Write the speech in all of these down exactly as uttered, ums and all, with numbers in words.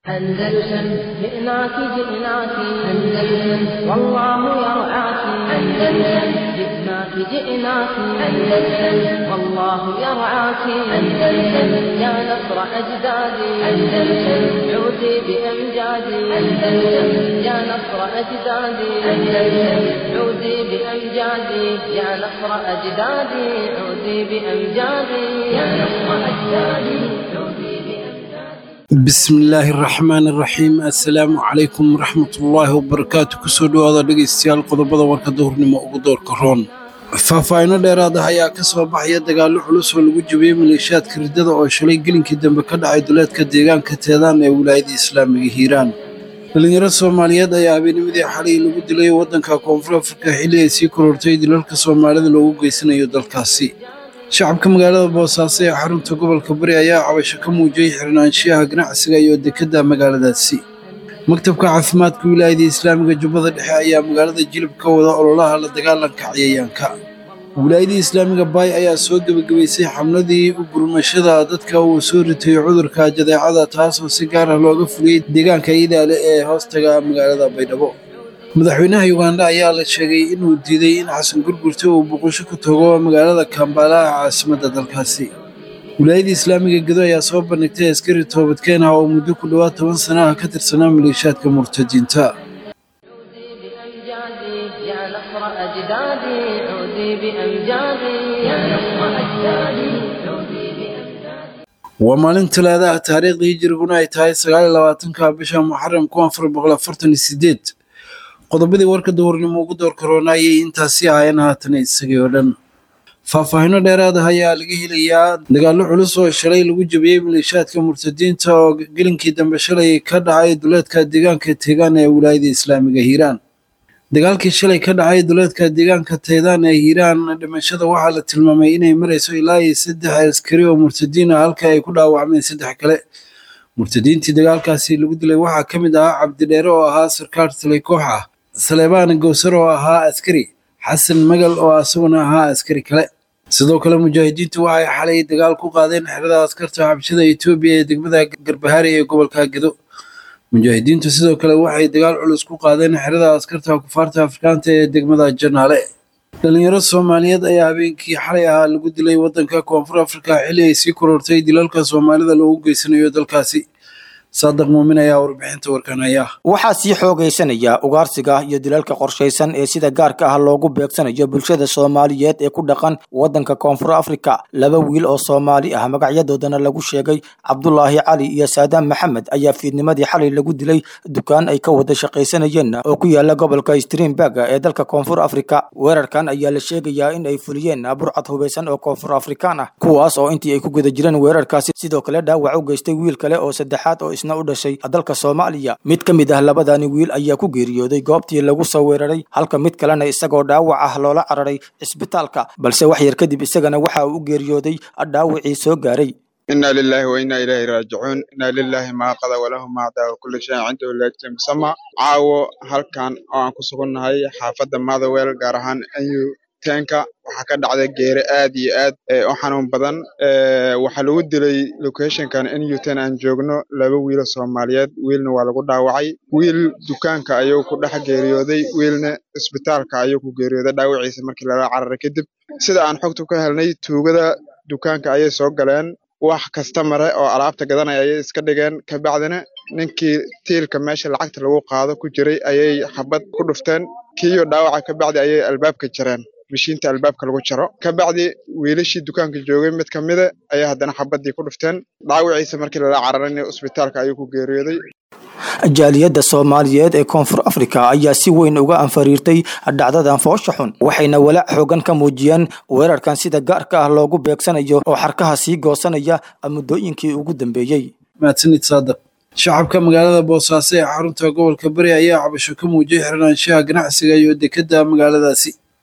أندلسن جئناك جئناك أندلسن والله يرعاك أندلسن جئناك جئناك أندلسن والله يرعاك أندلسن يا نصر أجدادي أندلسن عودي بأمجادي أندلسن يا نصر أجدادي أندلسن عودي بأمجادي يا نصر أجدادي عودي بأمجادي يا نصر أجدادي عودي بسم الله الرحمن الرحيم السلام عليكم ورحمة الله وبركاته كسودو هذا dhageystayaal qodobada warka duhurnimo ugu doorka roon faahfaahin dheeraad ah ayaa ka soo baxaya dagaalo culus oo lagu jabiyay maleeshiyaadka ridada oo shalay gelinkii dambe ka dhacay duleedka deegaanka Teedaan ee wilaayada Islaamiga Hiiraan dhalinyaro Soomaaliyeed ayaa habeenimidii xalay lagu dilay wadanka Koonfur Afrika xilli ay sii korortay dilalka Soomaalida loogu geysanayo dalkaasi shacabka magaalada Boosaaso ee xarunta gobolka Bari ayaa cabasho ka muujiyay xirnaanshiyaha ganacsiga iyo dekedda magaaladaasi maktabka caafimaadka wilaayada Islaamiga Jubbada Dhexe ayaa magaalada Jilib ka wada ololaha la dagaalanka cayayaanka wilaayada Islaamiga Bay ayaa soo gabagabaysay xamladii u gurmashada dadka uu soo ritay cudurka jadeecada taas oo si gaar ah looga fuliyay deegaanka Idaale ee hoostaga magaalada Baydhabo madaxweynaha Uganda ayaa la sheegay inuu diiday in Xasan Gurgurta uu boqosho ku tago magaalada Kampala caasimadda dalkaasi wilaayada Islaamiga Gedo ayaa soo bandhigtay askari toobadkeen ah oo muddo ku dhawaad toban sano ah ka tirsanaa maleeshiyaadka murtadiinta يا نصر أجدادي عودي بأمجادي يا نصر أجدادي عودي بأمجادي ومالين ثلاثة تاريخ هجرينا ay tahay sagaal iyo labaatanka bisha Muharram kun afar boqol afartan iyo sideed qodobadii warka duhurnimo ugu door koroonayay intaasi ayaan haatan isagii oo dhan faahfaahin dheeraad ah ayaa laga helayaa dagaalo culus oo shalay lagu jabiyay maleeshiyaadka murtadiinta oo gelinkii dambe shalay ka dhacay duleedka deegaanka Teedaan ee wilaayada Islaamiga Hiiraan dagaalkii shalay ka dhacay duleedka deegaanka Teedaan ee Hiiraan dhimashada waxaa la tilmaamay inay marayso ilaa saddex askari oo murtadiin ah halka ay ku dhaawacmeen saddex kale murtadiintii dagaalkaasi lagu dilay waxaa ka mid ah Cabdi Dheere oo ahaa sarkaal taliye koox ah Saleebaan Gowsar oo ahaa askari Xasan Magal oo asaguna ahaa askari kale sidoo kale mujaahidiintu waxay xalay dagaal ku qaadeen xerada askarta xabshida Itoobiya ee degmada Garbahaare ee gobolka Gedo mujaahidiintu sidoo kale waxay dagaal culus ku qaadeen xerada askarta kufaarta Afrikaanta ee degmada Janaale dhalinyaro Soomaaliyeed ayaa habeenkii xalay ahaa lagu dilay wadanka Koonfur Afrika xilli ay sii korortay dilalka Soomaalida loogu geysanayo dalkaasi صادق مؤمن ayaa warbixinta warkanaya waxaa sii xoogaysanaya ugaarsiga iyo dilalka qorsheysan ee sida gaarka ah loogu beegsanayo bulshada Soomaaliyeed ee ku dhaqan wadanka Koonfur Afrika laba wiil oo Soomaali ah magacyadoodana lagu sheegay Cabdullaahi Cali iyo Saadam Maxamed ayaa fiidnimadii xalay lagu dilay dukaan ay ka wada shaqaysanayeen oo ku yaala gobolka Streamberg ee dalka Koonfur Afrika weerarkan ayaa la sheegayaa in ay fuliyeen burcad hubeysan oo Koonfur Afrikaan ah kuwaas oo intii ay ku guda jireen weerarkaasi sidoo kale dhaawac u geystay wiil kale oo saddexaad oo u dhashay dalka Soomaaliya mid kamid ah labadani wiil ayaa ku geeriyooday goobtii lagu soo weeraray halka mid kalena isagoo dhaawac ah loola cararay isbitaalka balse wax yar kadib isagana waxa uu geeriyooday dhaawacii soo gaaray inna lillahi wa inna ilayhi raaji'uun inna lillahi ma qada wa lahu ma daa kullu shay 'indahu la yajma caawo halkan oo aan ku sugannahay xaafadda Motherwell gaar ahaan ayu tanka waxa ka dhacday geeri aad iyo aad u xanuun badan waxa lagu dilay location-kan in Newton aan joogno laba wiil oo Soomaaliyeed wiilna waa lagu dhaawacay wiil dukaanka ayuu ku dhex geeriyooday wiilna isbitaalka ayuu ku geeriyooday dhaawaciisa markii la cararay kadib sida aan xogta ka helnay tuugada dukaanka ayay soo galeen wax customer oo alaabta gadanaya ayay iska dhigeen ka bacdina ninkii tiilka meesha lacagta lagu qaado ku jiray ayay xabad ku dhufteen kiyo dhaawaca ka bacdi ayay albaabka jareen mishiinta albaabka lagu jaro ka bacdi wiilashii dukaanka joogay mid kamid ah ayaa hadana xabadii ku dhufteen dhaawaciisa markii la cararay isbitaalka ayuu ku geeriyooday jaaliyada Soomaaliyeed ee Koonfur Afrika ayaa si weyn uga anfariirtay dhacdadan foosha xun waxayna walaac xoogan ka muujiyeen weerarkan sida gaarka ah loogu beegsanayo oo xarkaha sii goosanaya muddooyinkii ugu dambeeyay maadsaniid saadaq shacabka magaalada Boosaaso ee xarunta gobolka Bari ayaa cabasho ka muujiyay xirnaanshaha ganacsiga iyo dekedda magaaladaasi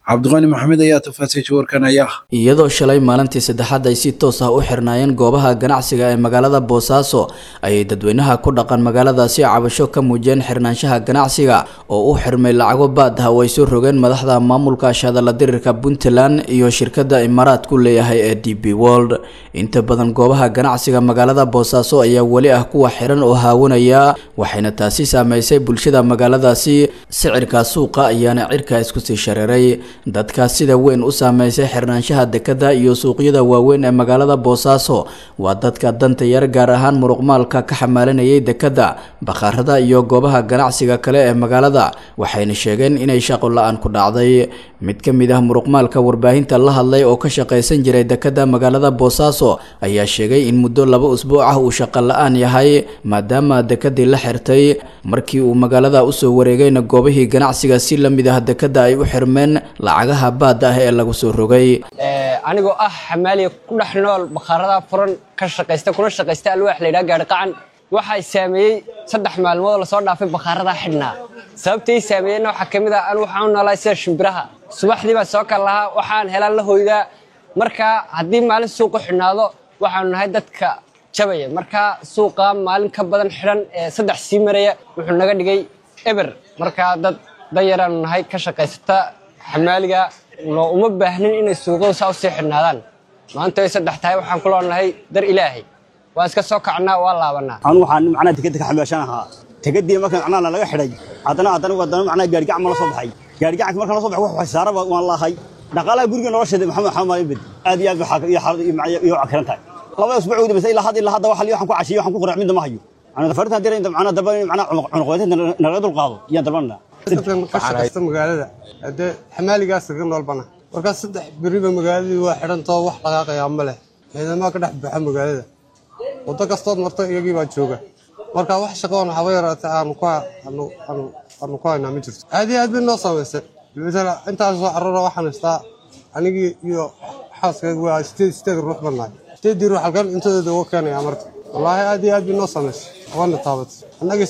cabdiqani maxamed ayaa tafaasiisha warkan ayaa iyadoo shalay maalintii saddexaad ay si toos ah u xirnaayeen goobaha ganacsiga ee magaalada Boosaaso ayay dadweynaha ku dhaqan magaaladaasi cabasho ka muujiyeen xirnaanshaha ganacsiga oo u xirmay lacago baad ah oo ay soo rogeen madaxda maamulka shaqada dirirka Puntland iyo shirkadda Imaaraat ku leeyahay ee D P World inta badan goobaha ganacsiga magaalada Boosaaso ayaa wali ah kuwa xiran oo haawanaya waxayna taasi saameysay bulshada magaaladaasi sicirka suuqa ayaana cirka isku sii shareeray dadka sida weyn u saameysay xirnaanshaha dekada iyo suuqyada waaweyn ee magaalada Boosaaso waa dadka danta yar gaar ahaan muruqmaalka ka xamaalanayay dekada bakhaarada iyo goobaha ganacsiga kale ee magaalada waxayna sheegeen inay shaqo la'aan ku dhacday mid ka mid ah muruqmaalka warbaahinta la hadlay oo ka shaqeysan jiray dekada magaalada Boosaaso ayaa sheegay in muddo laba usbuuc ah uu shaqo la'aan yahay maadaama dekadii la xirtay markii uu magaalada u soo wareegayna goobihii ganacsiga si la mid ah dekada ay u xirmeen lacagaha baad ah ee lagu soo rogay ee anigoo ah xamaaliye ku dhex nool bakhaarada furan ka shaqeysta kuna shaqeysta alwaax la yiraahdo gaari qacan waxa saameeyay saddex maalmood la soo dhaafay bakhaarada xidhnaa sababtay saameeyeen waxa kamid ah aan waxaan noolay sida shimbiraha subaxdii baa soo kala lahaa waxaan helaan la hooyda marka hadii maalin suuq xidhnaado waxaan nahay dadka jabaya marka suuqa maalin ka badan xiran ee saddex sii maraya wuxuu naga dhigay eber marka dad dayaraan nahay ka shaqeysta xamaaliga loo uma baahnin inay suuqada soo xidhnaadaan maanta ay saddex tahay waxaan ku leenahay dar ilaahay waa iska soo kacnaa waa laabanaa aan waxaan macna tikid ka xamaashanaha tikidii markaan macna laga xidhay hadana hadana wadana macna gaari gacan ma la soo baxay gaari gacan markaan la soo baxay wax saaraba waan laahay dhaqaalaha guriga nolosheeda maxamed xamaal ibid aad iyo aad waxa iyo xaalad iyo cakarantahay laba usbuuc bas ilaa hadda ilaa hadda waxa waxaan ku cashiyo waxaan ku qurac mid ma hayo ana farta diray inta macna daba macna cunuqoyta naga dul qaado iyo dalbana dadkan ka shaqeysta magaalada hada xamaaligaas ka noolbana marka saddex bariba magaaladu waa xirantoo wax laga qayaa ma leh ciidamada ka dhex baxa magaalada wada kastood marto iyagii baa jooga marka wax shaqoon waxa yaraatay aan ku aan aan ku hayna ma jirto aad iyo aad bay noo saameysay midna intaas soo carro waxaan istaa anigi iyo xaaskayga waa sideed sideed ruux banay sideed ruux halkan intooda uga keenay marka wallahi aad iyo aad bay noo saameysay wana taabat anaga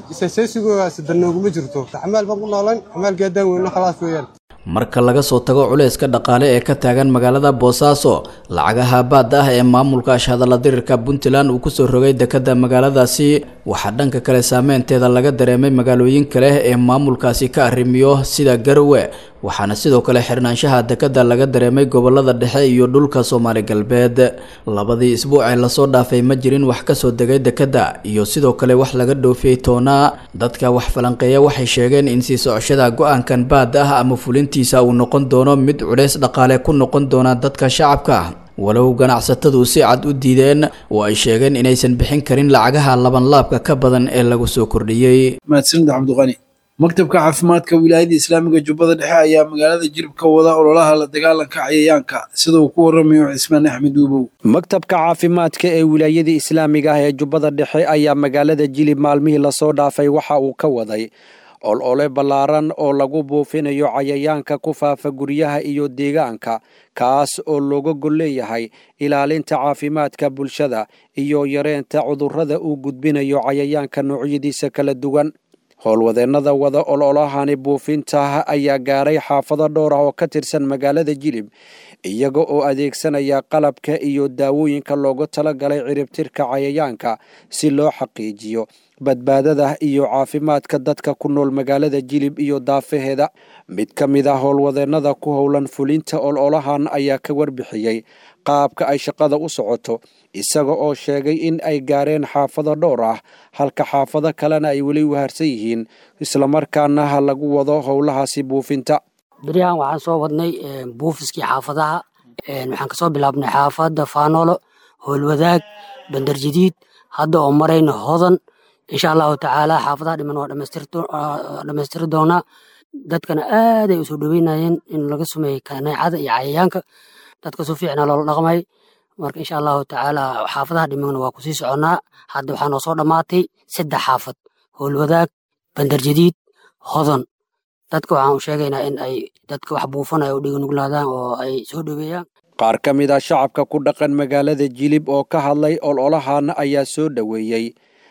saysiga sidanogu ma jirto xamaal baan ku noolaan xamaal gaadaan weyn khalaas weeyaan marka laga soo tago culayska dhaqaale ee ka taagan magaalada Boosaaso lacagaha baad ah ee maamulka shaqada dirirka Puntland uu ku soo rogay dekada magaaladaasi waxa dhanka kale saameynteeda laga dareemay magaalooyin kale ee maamulkaasi ka arrimiyo sida Garowe waxaana sidoo kale xirnaanshaha dekada laga dareemay gobolada dhexe iyo dhulka Soomaali galbeed labadii isbuuc ee la soo dhaafay ma jirin wax ka soo degay dekada iyo sidoo kale wax laga dhoofiyay toona dadka wax falanqeeya waxay sheegeen in si socoshada go'aankan baad ah ama fulintiisa uu noqon doono mid culeys dhaqaale ku noqon doona dadka shacabka walow ganacsatadu si cad u diideen oo ay sheegeen inaysan bixin karin lacagaha laban laabka ka badan ee lagu soo kordhiyay mahadsanid cabdiqani maktabka caafimaadka wilaayada islaamiga jubbada dhexe ayaa magaalada Jilib ka wada ololaha la dagaalanka cayayaanka sida uu ku waramayo Cismaan Axmed Duubow maktabka caafimaadka ee wilaayada islaamiga ah ee jubbada dhexe ayaa magaalada Jilib maalmihii la soo dhaafay waxa uu ka waday olole ballaaran oo lagu buufinayo cayayaanka ku faafa guryaha iyo deegaanka kaas oo looga gol leeyahay ilaalinta caafimaadka bulshada iyo yareynta cudurrada uu gudbinayo cayayaanka noocyadiisa kala duwan howlwadeennada wada ololahani buufinta ayaa gaaray xaafado dhowr ah oo ka tirsan magaalada Jilib iyaga oo adeegsanaya qalabka iyo daawooyinka loogu talagalay ciribtirka cayayaanka si loo xaqiijiyo badbaadada iyo caafimaadka dadka ku nool magaalada Jilib iyo daafaheeda mid ka mid ah howlwadeennada ku howlan fulinta ololahan ayaa ka warbixiyay qaabka ay shaqada u socoto isaga oo sheegay in ay gaareen xaafado dhowr ah halka xaafado kalena ay weli waharsan yihiin isla markaana lagu wado howlahaasi buufinta bariyahan waxaan soo wadnay buufiskii xaafadaha waxaan kasoo bilaabnay xaafada Faanolo Howlwadaag Bandar Jadiid hadda oo marayna Hodan insha Allah taala xaafadaha dhiman waa dhamaystir doona dadkana aad ay u soo dhaweynayeen in laga sameeyo kaneecada iyo cayayaanka dadka soo fiicna loo dhaqmay marka insha Allah taala xaafadaha dhiman waa ku sii soconaa hadda waxaan soo dhamaatay saddex xaafad Howlwadaag Bandar Jadiid Hodan dadka waxaan u sheegaynaa in ay dadka wax buufanaya u dhigan nuglaadaan oo ay soo dhaweeyaan qaar ka mid ah shacabka ku dhaqan magaalada Jilib oo ka hadlay ololahan ayaa soo dhaweeyay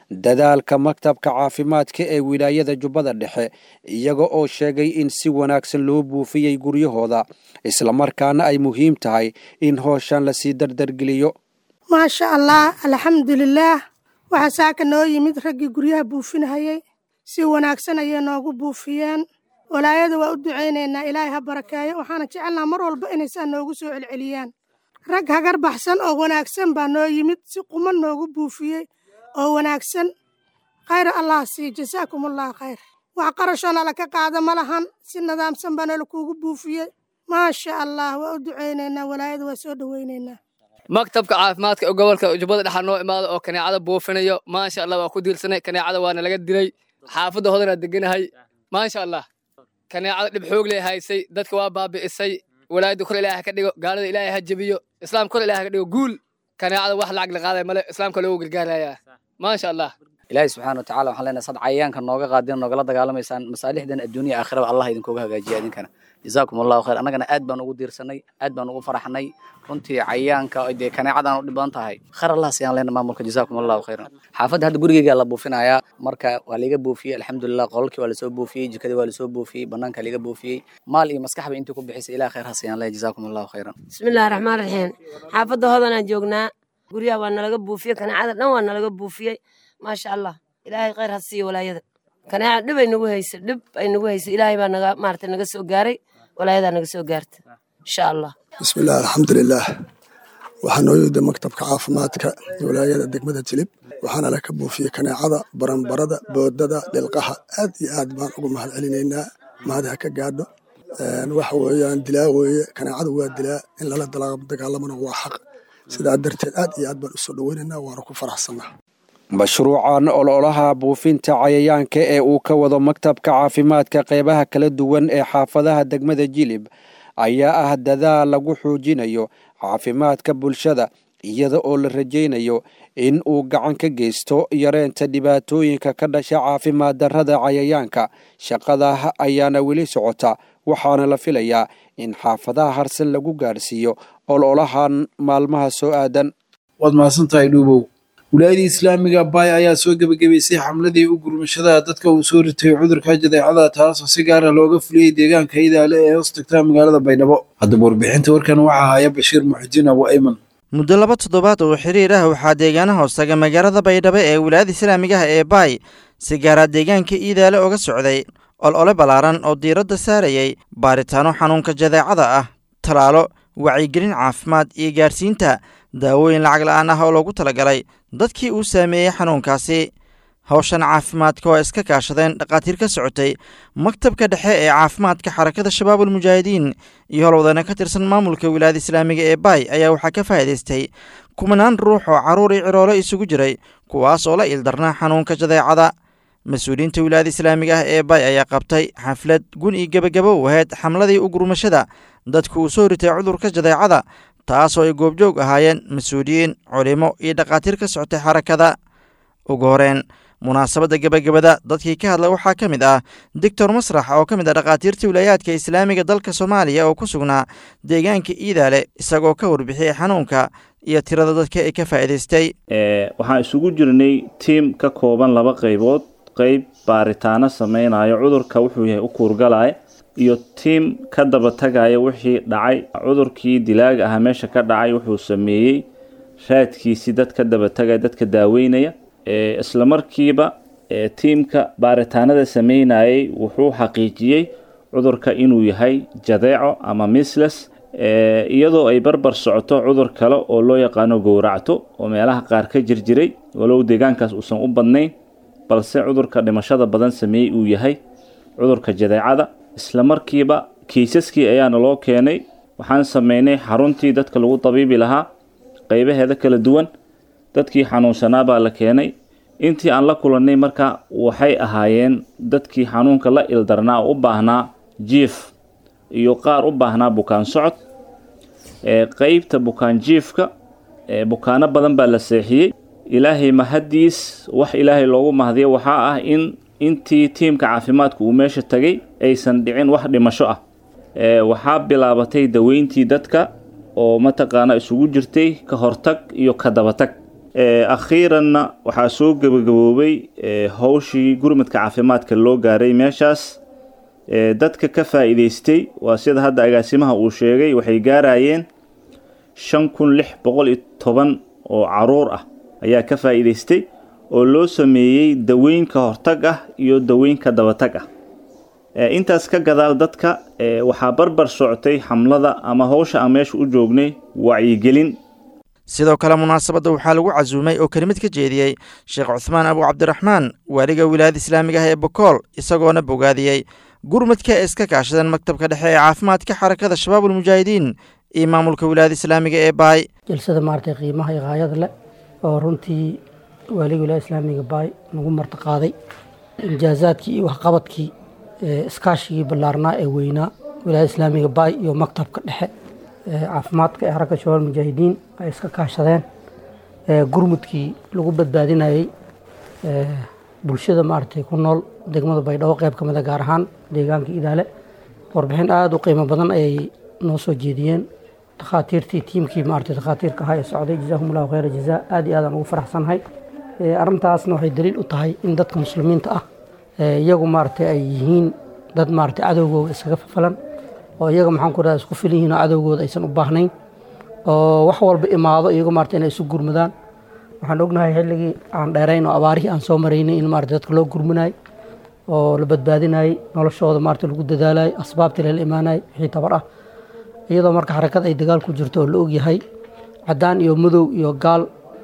dadaalka maktabka caafimaadka ee wilaayada jubbada dhexe iyaga oo sheegay in si wanaagsan loo buufiyey guryahooda islamarkaana ay muhiim tahay in hooshan lasii dardargeliyo. maasha allah alxamdulilaah waxaa saaka noo yimid raggii guryaha buufinahayay si wanaagsan ayay noogu buufiyeen. walaayada waa u ducaynaynaa ilaahay ha barakeeyo. waxaana jecelnaa mar walba inay saa noogu soo celceliyaan. rag hagar baxsan oo wanaagsan baa noo yimid si quman noogu buufiyey oo wanaagsan. khayr allah sii jasaakumullah khayr. wax qarashoona la ka qaada ma lahan si nidaamsan baa noola kuugu buufiyey. maasha allah waa u ducaynaynaa walaayada waa soo dhawaynaynaa. maktabka caafimaadka ee gobolka jubbada dhexe noo imaado oo kaneecada buufinayo maasha allah waa ku diilsanay. kaneecada waana laga dilay xaafadda hodanaa deganahay maasha allah. kaneecada dhib xoog leh haysay dadka waa baabi'isay. walaayada kor ilaahay ka dhigo gaalada ilaahay ha jabiyo islaam kor ilaahay ka dhigo guul. kaneecada wax lacag la qaaday male islaamka loogu gargaarayaa maasha allah. ilaahay subxaana watacaala waxaan leenahay sad cayayaanka nooga qaadeen noogala dagaalamaysaan masaalixdan adduunya aakhiraba allah idinkooga hagaajiya idinkana jazaakum allahu khayr. annagana aad baan ugu diirsanay aad baan ugu faraxnay runtii cayayaanka dee kaneecadan u dhib badan tahay khayr allah siyaan leenahay maamulka jazaakum allahu khayran. xaafadda hadda gurigeyga la buufinayaa marka waa liga buufiyey alxamdulilah. qolalkii waa lasoo buufiyey jikadii waa lasoo buufiyey banaanka liga buufiyey maal iyo maskaxba intii ku bixisay ilaah khayr ha siyaan leh jazaakum allahu khayran. bismillahi raxmaan raxiim. xaafadda hodanaan joognaa guryaha waa nalaga buufiyey kaneecada dhan waa nalaga buufiyey maasha allah. ilaahay khayr ha siiyo walaayada. kaneeca dhib ay nagu haysa dhib ay nagu haysa ilaahay baa naga maartay naga soo gaaray walaayadaa naga soo gaarta insha allah. bismillaah alxamdulilaah. waxaa noo yimid maktabka caafimaadka walaayada degmada jilib waxaana la ka buufiyey kaneecada baranbarada boodada dhilqaha aad iyo aad baan ugu mahad celinaynaa. mahad ha ka gaadho. waxa weeyaan dilaa weeye kaneecada waa dilaa in lala dagaalamana waa xaq. sidaa darteed aad iyo aad baan usoo dhaweynaynaa waana ku faraxsanaa. mashruucan ololaha buufinta cayayaanka ee uu ka wado maktabka caafimaadka qeybaha kala duwan ee xaafadaha degmada jilib ayaa ah dadaal lagu xoojinayo caafimaadka bulshada iyada oo la rajaynayo in uu gacan ka geysto yareynta dhibaatooyinka ka dhasha caafimaad darrada cayayaanka. shaqada ayaana weli socota waxaana la filayaa in xaafadaha harsan lagu gaarsiiyo ololahan maalmaha soo aadan. waad mahadsantahay dhuubow. wilaayada islaamiga baay ayaa soo gebagabaysay xamladii u gurmashada dadka uu soo ritay cudurka jadeecada taasoo si gaara looga fuliyey deegaanka idaale ee hoos tagta magaalada baydhabo. haddaba warbixinta warkan waxaa haya bashiir muxudiin abu ayman. muddo laba toddobaad oo xiriir ah waxaa deegaanaha hoostaga magaalada baydhabo ee wilaayada islaamigaha ee baay si gaara deegaanka iidaale oga socday olole ballaaran oo diiradda saarayay baaritaano xanuunka jadeecada ah talaalo wacyigelin caafimaad iyo gaarsiinta daawooyin lacag la'aan ah oo loogu talagalay dadkii uu saameeyey xanuunkaasi. hawshan caafimaadka oo iska kaashadeen dhakhaatiir ka socotay maktabka dhexe ee caafimaadka xarakada shabaabul mujaahidiin iyo howlwadana ka tirsan maamulka wilaayada islaamiga ee baay ayaa waxaa ka faa'iidaystay kumanaan ruux oo carruur iyo ciroolo isugu jiray kuwaas oo la ildarnaa xanuunka jadeecada. mas-uuliyiinta wilaayada islaamiga ah ee baay ayaa qabtay xaflad gun iyo gebagabo u ahayd xamladii u gurmashada dadku uu soo ritay cudurka jadeecada taasoo ay goobjoog ahaayeen mas-uuliyiin culimo iyo dhakhaatiir ka socotay xarakada. ugu horeen munaasabadda gebagabada dadkii ka hadlay waxaa ka mid ah doctor masrax oo ka mid ah dhakhaatiirta wilaayaadka islaamiga dalka soomaaliya oo ku sugnaa deegaanka iidaale isagoo ka warbixiyey xanuunka iyo tirada dadka ay ka faa'iidaystay. waxaan isugu jirnay tiim ka kooban laba qaybood. qayb baaritaano samaynayo cudurka wuxuu yahay u kuurgalaya iyo tiim ka daba tagaya wixii dhacay cudurkii dilaaga ahaa meesha ka dhacay wuxuu sameeyey raadkiisii dad ka daba tagaya dadka daaweynaya. isla markiiba tiimka baaritaanada sameynayay wuxuu xaqiijiyey cudurka inuu yahay jadeeco ama misles iyadoo ay barbar socoto cudur kale oo loo yaqaano gowracto oo meelaha qaar ka jirjiray walow deegaankaas uusan u badnayn balse cudurka dhimashada badan sameeyey uu yahay cudurka jadeecada. isla markiiba kiisaskii ayaana loo keenay. waxaan sameynay xaruntii dadka lagu tabiibi lahaa qaybaheeda kala duwan. dadkii xanuunsanaa baa la keenay. intii aan la kulannay marka waxay ahaayeen dadkii xanuunka la ildarnaa oo u baahnaa jiif iyo qaar u baahnaa bukaan socod. qaybta bukaan jiifka bukaano badan baa la seexiyey. ilaahay mahadiis wax ilaahay loogu mahdiyo waxaa ah in intii tiimka caafimaadka uu meesha tagay aysan dhicin wax dhimasho ah. waxaa bilaabatay daweyntii dadka oo mataqaana isugu jirtay ka hortag iyo ka dabatag. akhiiranna waxaa soo gabagaboobay hawshii gurmadka caafimaadka loo gaaray meeshaas dadka ka faa'iidaystay waa sida hadda agaasimaha uu sheegay waxay gaarayeen shan kun lix boqol iyo toban oo caruur ah ayaa ka faa'iidaystay oo loo sameeyey daweyn ka hortag ah iyo daweyn ka dabatag ah intaas ka gadaal dadka waxaa barbar socotay xamlada ama hawsha aan meesha u joognay wacyigelin sidoo kale munaasabadda waxaa lagu casuumay oo kelimad ka jeediyey sheekh cuthmaan abu cabdiraxmaan waaliga wilaayada islaamiga ah ee bokool isagoona bogaadiyey gurmadka ee iska kaashadeen maktabka dhexe ee caafimaadka xarakada shabaabulmujaahidiin iyo maamulka wilaayada islaamiga ee baay jalsada maaragtay qiimaha iyo haayada leh oo runtii waaliga wilaayada islaamiga baay nagu martiqaaday injaazaadkii iyo waxqabadkii iskaashigii ballaarnaa ee weynaa wilaayada islaamiga baay iyo maktabka dhexe caafimaadka ee xarakada shabaabulmujaahidiin ay iska kaashadeen gurmudkii lagu badbaadinayey bulshada maaragtay ku nool degmada baydhabo qayb ka mid a gaar ahaan deegaanka idaale warbixin aada u qiimo badan ayay noo soo jeediyeen takhaatiirtii tiimkii maaragtay takhaatiirka ahaa ee socday jazaahumullahu khayra jazaa aad iyo aadaan ugu faraxsanahay arrintaasna waxay daliil u tahay in dadka muslimiinta ah iyagu maaragtay ay yihiin dad maaragtay cadowgooda iskaga falan oo iyaga maxaan ku radaa isku filan yihiin oo cadowgooda aysan u baahnayn oo wax walba imaado iyagu maaragtay inay isu gurmadaan waxaan ognahay xilligii aan dheerayn oo abaarihii aan soo maraynay in maaragtay dadka loo gurmanayay oo la badbaadinayay noloshooda maaragtay lagu dadaalayay asbaabtii lala imaanayay wixii tabar ah iyadoo marka xarakad ay dagaal ku jirto oo la ogyahay caddaan iyo madow iyo gaal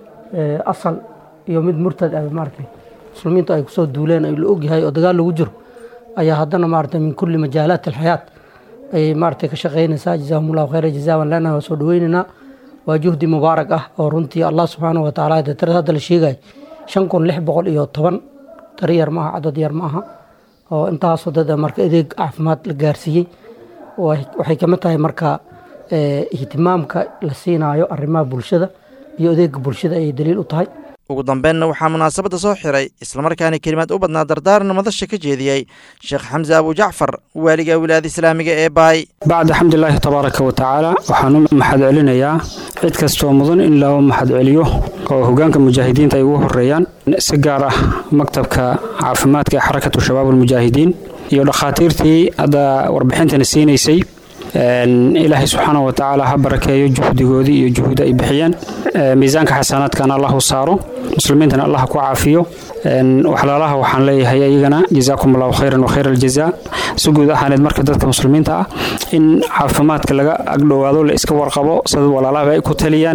asal iyo mid murtad ah maaragtay muslimiintu ay kusoo duuleen ay la ogyahay oo dagaal lagu jiro ayaa haddana maaragtay min kulli majaalaat alxayaat ayay maaragtay ka shaqaynaysaa jazaahumullahu khayra jazaa waan leenahay waa soo dhaweynaynaa waa juhdi mubaarak ah oo runtii allah subxaanahu watacaala dee tirada hadda la sheegay shan kun lix boqol iyo toban tari yar ma aha cadad yar ma aha oo intaasoo dad marka adeeg caafimaad la gaarsiiyey waxay kamid tahay marka ihtimaamka la siinaayo arrimaha bulshada iyo adeega bulshada ayay daliil u tahay ugu dambeynna waxaa munaasabadda soo xiray islamarkaana kelimaad u badnaa dardaaran madasha ka jeediyey sheekh xamse abu jacfar waaliga wilaayada islaamiga ee baay bacda xamdilaahi tabaaraka wa tacaala waxaan u mahad celinayaa cid kastoo mudan in loo mahad celiyo oo hogaanka mujaahidiinta ay ugu horeeyaan si gaar ah maktabka caafimaadka ee xarakatu shabaabulmujaahidiin iyo dhakhaatiirtii hadda warbixintana siinaysay ilaahay subxaanahu wa tacaala ha barakeeyo juhdigoodii iyo juhda ay bixiyeen miisaanka xasanaadkana allah u saaro muslimiintana allah ku caafiyo waxlaalaha waxaan leeyahay ayagana jazaakum allahu khayran wa khayra aljazaa si guud ahaaneed marka dadka muslimiinta ah in caafimaadka laga agdhowaado la iska warqabo sida walaalaha ay ku taliyaan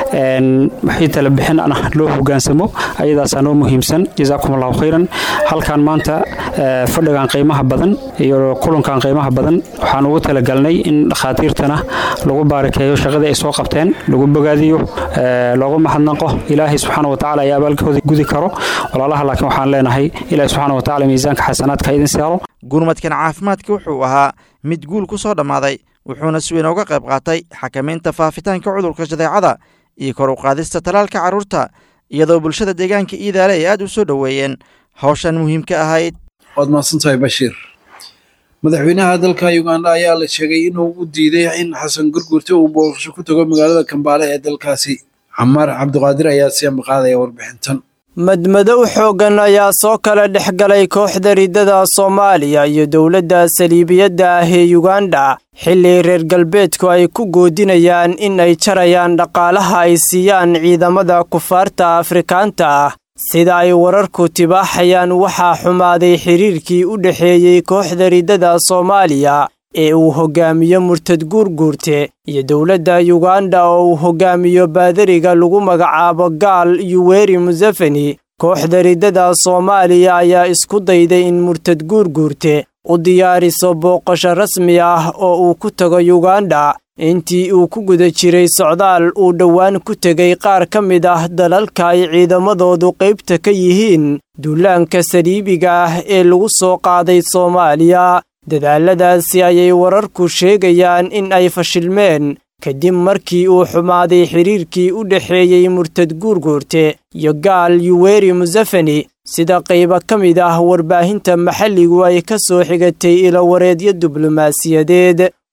wixii tala bixin ana loo hogaansamo ayadaasaa noo muhiimsan jazaakum allahu khayran halkaan maanta fadhigan qiimaha badan iyo kulankan qiimaha badan waxaan ugu talagalnay in dhakhaatiirtana lagu baarakeeyo shaqada ay soo qabteen lagu bogaadiyo loogu mahadnaqo ilaahay subxaanahu wa tacaala ayaa abaalkooda gudi karo walaalaha laakiin waxaan leenahay ilaahay subxaanahu wa tacaala miisaanka xasanaadka idin saaro gurmadkan caafimaadka wuxuu ahaa mid guul ku soo dhammaaday wuxuuna si weyn uga qayb qaatay xakamaynta faafitaanka cudurka jadeecada iyo kor u qaadista talaalka carruurta iyadoo bulshada deegaanka iidaale ay aad u soo dhoweeyeen hawshan muhiimka ahayd waad mahadsantahay bashiir madaxweynaha dalka uganda ayaa la sheegay inuu u diiday in xasan gurgurte uu booqasho ku tago magaalada kambaale ee dalkaasi camaar cabdiqaadir ayaa sii ambaqaadaya warbixintan madmadow xooggan ayaa soo kala dhex galay kooxda riddada soomaaliya iyo dowladda saliibiyadda ah ee yuganda xilli reer galbeedku ay ku goodinayaan in ay jarayaan dhaqaalaha ay siiyaan ciidamada kufaarta afrikaanta ah sida ay wararku tibaaxayaan waxaa xumaaday xiriirkii u dhexeeyey kooxda riddada soomaaliya ee uu hoggaamiyo murtad guurguurte iyo dowladda yuganda oo uu hoggaamiyo baadariga lagu magacaabo gaal yuweri museveni kooxda riddada soomaaliya ayaa isku dayday in murtad guurguurte u diyaariso booqasho rasmi ah oo uu ku tago yuganda intii uu ku guda jiray socdaal uu dhowaan ku tegay qaar ka mid ah dalalka ay ciidamadoodu qaybta ka yihiin duulaanka saliibiga ah ee lagu soo qaaday soomaaliya dadaaladaasi ayay wararku sheegayaan in ay fashilmeen kadib markii uu xumaaday xiriirkii u dhexeeyey murtad guurguurte iyo gaal yuweri museveni sida qaybo ka mid ah warbaahinta maxalligu ay ka soo xigatay ilawareedyo diblomaasiyadeed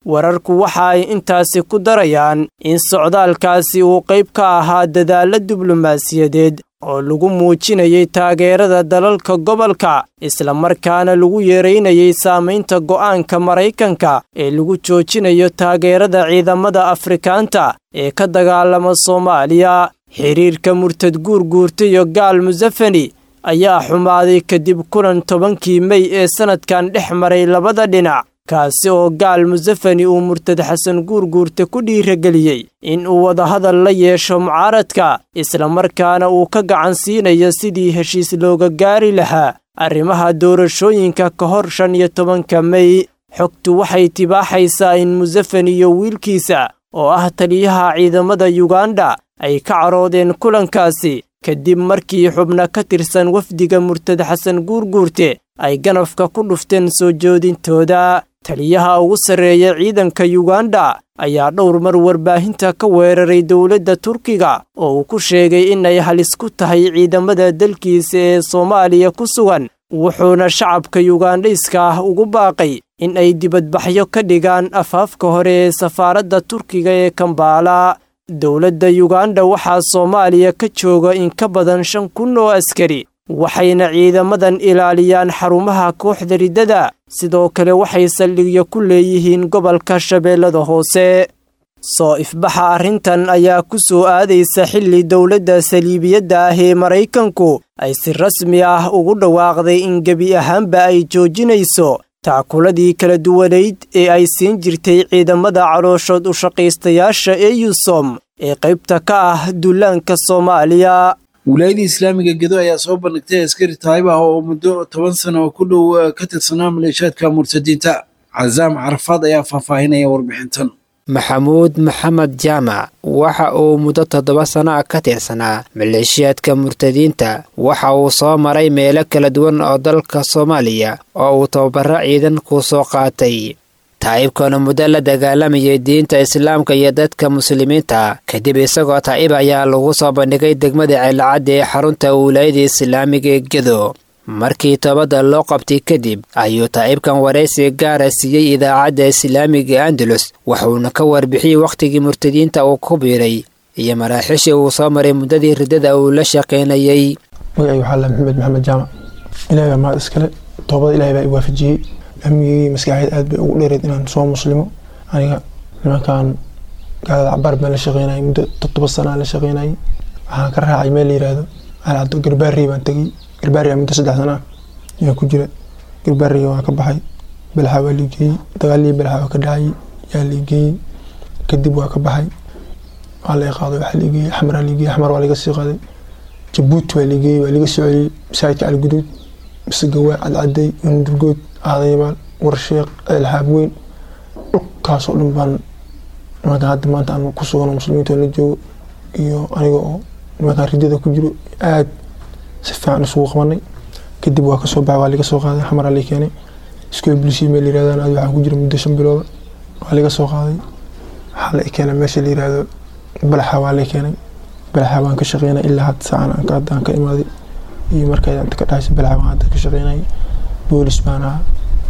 wararku waxa ay intaasi ku darayaan in socdaalkaasi uu qayb ka ahaa dadaalla diblomaasiyadeed oo lagu muujinayay taageerada dalalka gobolka islamarkaana lagu yeeraynayay saamaynta go'aanka Maraykanka ee lagu joojinayo taageerada ciidamada Afrikaanta ee ka dagaalama Soomaaliya. Xiriirka murtad guurguurta iyo gaal Musafani ayaa xumaaday kadib kulan tobankii May ee sanadkan dhex maray labada dhinac, kaasi oo gaal Musafani uu murtad Xasan Guurguurta ku dhiirageliyey in uu wadahadal la yeesho mucaaradka islamarkaana uu ka gacan siinayo sidii heshiis looga gaari lahaa arrimaha doorashooyinka ka hor shan iyo tobanka May. Xogtu waxay tibaaxaysaa in Musafani iyo wiilkiisa oo ah taliyaha ciidamada Uganda ay ka caroodeen kulankaasi kadib markii xubno ka tirsan wafdiga murtad Xasan Guurguurte ay ganafka ku dhufteen soo joodintooda. Taliyaha ugu sarreeya ciidanka Uganda ayaa dhowr mar warbaahinta ka weeraray dowladda Turkiga oo uu ku sheegay inay halis ku tahay ciidamada dalkiisa ee Soomaaliya ku sugan, wuxuuna shacabka Ugandaiska ah ugu baaqay in ay dibadbaxyo ka dhigaan afaafka hore ee safaaradda Turkiga ee Kampala. Dowladda Uganda waxaa Soomaaliya ka jooga in ka badan shan kun oo askari, waxayna ciidamadan ilaaliyaan xarumaha kooxda riddada, sidoo kale waxay saldhigyo ku leeyihiin gobolka Shabeellada Hoose. Soo ifbaxa arrintan ayaa ku soo aadaysa xilli dowladda saliibiyadda ah ee Maraykanku ay si rasmi ah ugu dhawaaqday in gebi ahaanba ay joojinayso taakuladii kala duwanayd ee ay siin jirtay ciidamada calooshood u shaqaystayaasha ee yusom ee qaybta ka ah duulaanka Soomaaliya. wilaayada islaamiga gedo ayaa soo bandhigtay askari taayib ah oo muddo toban sano oo ku dhow ka tirsanaa maleeshiyaadka murtadiinta. cazaam carafaad ayaa faahfaahinaya warbixintan. maxamuud maxamed jaamac waxa uu muddo toddoba sano ah ka tirsanaa maleeshiyaadka murtadiinta. waxa uu soo maray meelo kala duwan oo dalka Soomaaliya oo uu tababaro ciidan ku soo qaatay. taayibkana muddo la dagaalamayay diinta islaamka iyo dadka muslimiinta. kadib isagoo taayib ayaa lagu soo bandhigay degmada Ceelcad ee xarunta wilaayada islaamiga ee Gedo. markii toobada loo qabtay kadib ayuu taayibkan wareysi gaara siiyey idaacadda islaamiga Andalus, wuxuuna ka warbixiyey waqtigii murtadiinta uu ku biiray iyo maraaxiishii uu soo maray muddadii riddada uu la shaqaynayay. magacaygu waxaa la maxamed maxamed jaamac. ilaahay baa mahad iskale, toobada ilaahay baa i waafajiyey. amnigii maskaxeed aad bay ugu dheereed inaan soo muslimo. aniga nimankan gaalada cabaar baan la shaqaynayay, muddo toddoba sana la shaqaynayay. waxaan ka raacay meel la yiraahdo Ceelcad garbaari baan tagay. garbaari muddo saddex sana ayaa ku jira. garbaari waa ka baxay, balxa waa liigay, dagaalii balxa waa ka dhacay yaa liigay. kadib waa ka baxay, waa la qaaday, waxa liigay xamar liigay, xamar waa laga sii qaaday. Jabuuti waa liigay, waa laga soo celiyay masaajidka Alguduud, Masagawa, Cadcaday, Undurgood, Aadaymaal, Warsheeq, Ceelxaab weyn. dhulkaas oo dhan baan nimankan hadda maanta aan ku sugano muslimiinta la joogo iyo aniga oo nimankan riddada ku jiro aad si fiican isugu qabanay. kadib waa ka soo baxay, waa laga soo qaaday, xamar la keenay. iskool bulshii meel yiraahdaan aad waxaan ku jira muddo shan bilood, waa laga soo qaaday. waxaa la keenay meesha la yiraahdo Balaxa, waa la keenay. Balaxa waan ka shaqeynay ilaa hadda saacan aan ka hadaan ka imaaday iyo markay inta ka dhaxay Balaxa waan hadda ka shaqeynay. boolis baan ah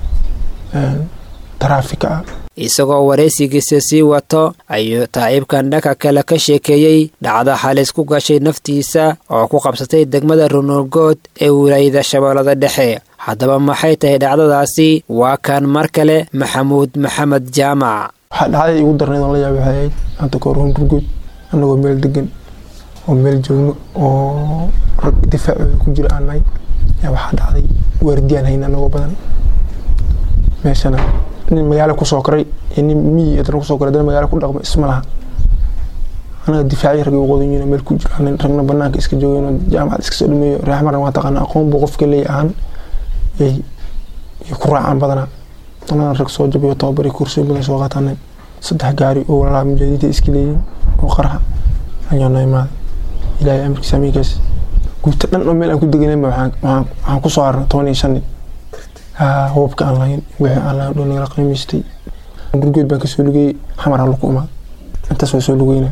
een taraafika. isagoo wareysigiisa sii wato ayuu taayibkan dhanka kale ka sheekeeyey dhacdo halis ku gashay naftiisa oo ku qabsatay degmada Runurgood ee wilaayada Shabeellada Dhexe. haddaba maxay tahay dhacdadaasi? waa kan mar kale maxamuud maxamed jaamac. waxaa dhacday ugu darneed oo la yaabay waxay ahayd hadda kahor Runurgood annagoo meel degan oo meel joogno oo rag difaacooda ku jira aanay ayaa waxaa dhacday waardiyaan hayna annagoo badan meeshana nin magaalo ku soo koray nin miyi ee ku soo koray magaalo ku dhaqmo isma laha. anaga difaaci rag ugu qodan yihiin meel ku jira nin ragna banaanka iska joogeen jaamacad iska soo dhameeyo raaxmar waa taqaan aqoon buu qofka leeyahay ay ku raacaan badana. anana rag soo jabiyo tababari kursi badan soo qaataan saddex gaari oo walaal mujaahidiinta iska leeyihiin oo qaraxa ayaan imaad ilaahay amarkiisa amigaas guuta dhan oo meel aan ku deganay waxaan waxaan ku soo arnay toban iyo shan nin. ها هو بكان لاين وحي على دون لا قيمستي غرغود بان كسو لغي xamar aan ku imaad inta soo soo lugayna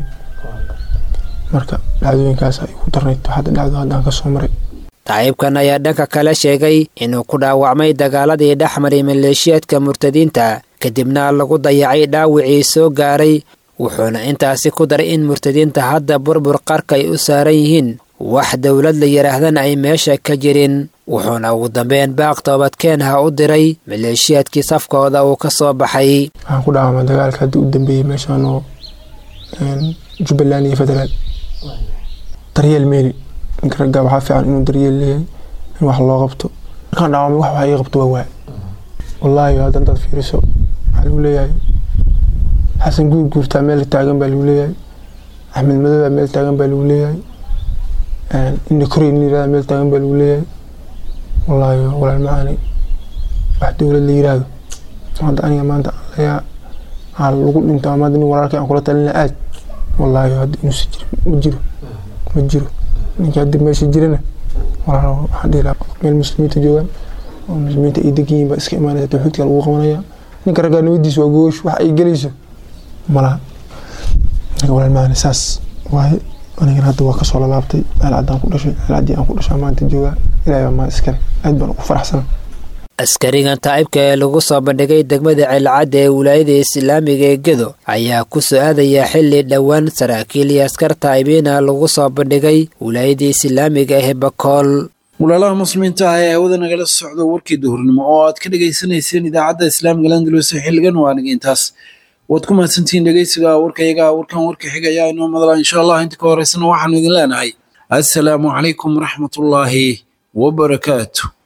marka dhacdooyinkaas ay ku darnay hadda dhacdo hadda ka soo maray. taayibkan ayaa dhanka kale sheegay inuu ku dhaawacmay dagaaladii dhexmaray maleeshiyaadka murtadiinta kadibna lagu dayacay dhaawicii soo gaaray wuxuuna intaasi ku daray in murtadiinta hadda burbur qarka ay u saaran yihiin wax dowlad la yidhaahdana ay meesha ka jirin wuxuuna ugu dambeyn baaq toobadkeenha u diray maleeshiyaadkii safkooda uu ka soo baxay. waxaan ku dhaawama dagaalka haddii u dambeeyey meeshaan oo jubbaland iyo federaal daryeel meeli ninka raggaa waxaa fiican inuu daryeel leeyahay in wax loo qabto markaan dhaawamay wax waxa ii qabto waa waay wallaahi hadda intaad fiiriso waxaa lagu leeyahay xasan guur guurtaa meel taagan baa lagu leeyahay axmed madowbaa meel taagan baa lagu leeyahay inna koreyn yirahda meel taagan baa lagu leeyahay wallaahi walaal macaani wax dowlad la yiraahdo hadda aniga maanta ayaa aa lagu dhinto ama nin walaalkii aan kula talin aad wallaahi hadda inuu si jiro ma jiro ma jiro ninka hadda meesha jirana walaal waxaan dhihi lahaa meel muslimiinta joogaan oo muslimiinta ay degan yihiin baa iska imaanaysa tawxiidka lagu qabanaya ninka raggaa nabadiisa waa goosh wax ay gelayso malaha aniga walaal macaani saas waaye anigana hadda waa kasoo lalaabtay alcaddaan ku dhashay alcaddii aan ku dhashaa maanta joogaa ilaahay baa maa iskale aad baan ugu faraxsana. askarigan taa'ibka ee lagu soo bandhigay degmada ceelcadda ee wilaayada islaamiga ee gedo ayaa ku soo aadaya xilli dhowaan saraakiil iyo askar taa'ibiina lagu soo bandhigay wilaayada islaamiga ee bakool. walaalaha muslimiinta ah ee hawada nagala socdo warkii duhurnimo oo aad ka dhagaysanayseen idaacadda islaamiga landalus xilligan waa aniga intaas waad ku mahadsantihiin dhegeysiga warkayaga warkan warka xiga ayaa inoo madala insha allah inta ka horeysana waxaanu idin leenahay assalaamu calaykum waraxmatullaahi wabarakaatu.